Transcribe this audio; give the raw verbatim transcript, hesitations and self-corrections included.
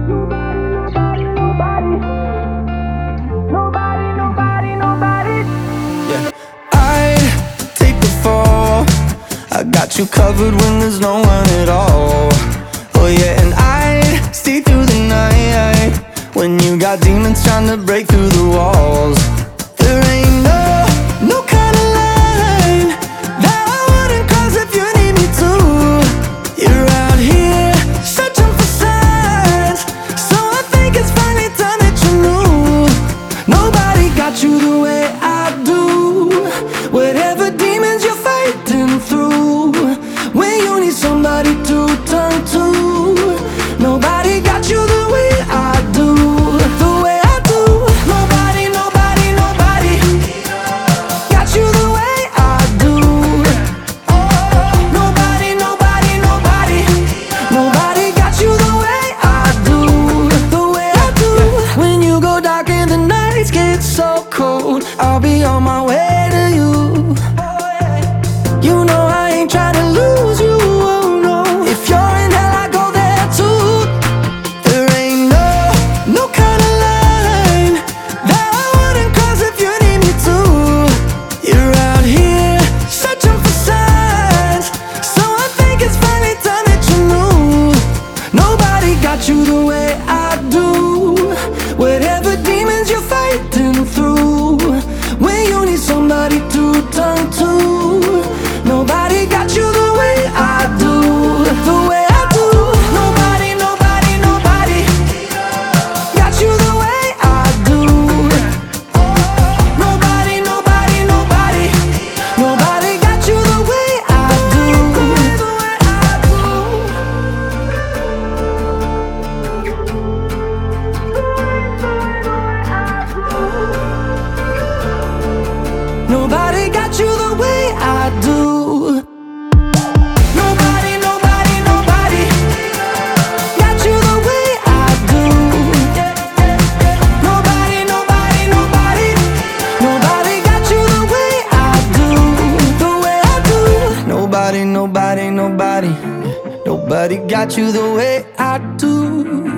Nobody, nobody, nobody, nobody, nobody. Yeah, I'd take the fall. I got you covered when there's no one at all. Oh yeah, and I'd stay through the night when you got demons trying to break through the walls. There ain't no, no kind of line that I wouldn't cross if you need me to. You're out here searching for signs, so I think it's finally time that you knew. Nobody got you the way I do. Whatever demons you're fighting through, when you need somebody to turn to, nobody got you the way I do. The way I do. Nobody, nobody, nobody got you the way I do. Nobody, nobody, nobody, nobody got you the way I do. The way I do. When you go dark and the nights get so cold, I'll be on my way to you. You know I ain't trying to lose you, oh no. If you're in hell, I go there too. There ain't no, no kind of line that I wouldn't cross if you need me to. You're out here searching for signs, so I think it's finally time that you knew. Nobody got you the way I do. Whatever demons you're fighting through, when you need somebody to turn to, nobody got you the way I do. The way I do. Nobody, nobody, nobody got you the way I do. Nobody, nobody, nobody, nobody got you the way I do. Nobody got you the way I do. Nobody, nobody, nobody got you the way I do. Nobody, nobody, nobody, nobody got you the way I do. The way I do. Nobody, nobody, nobody, nobody got you the way I do.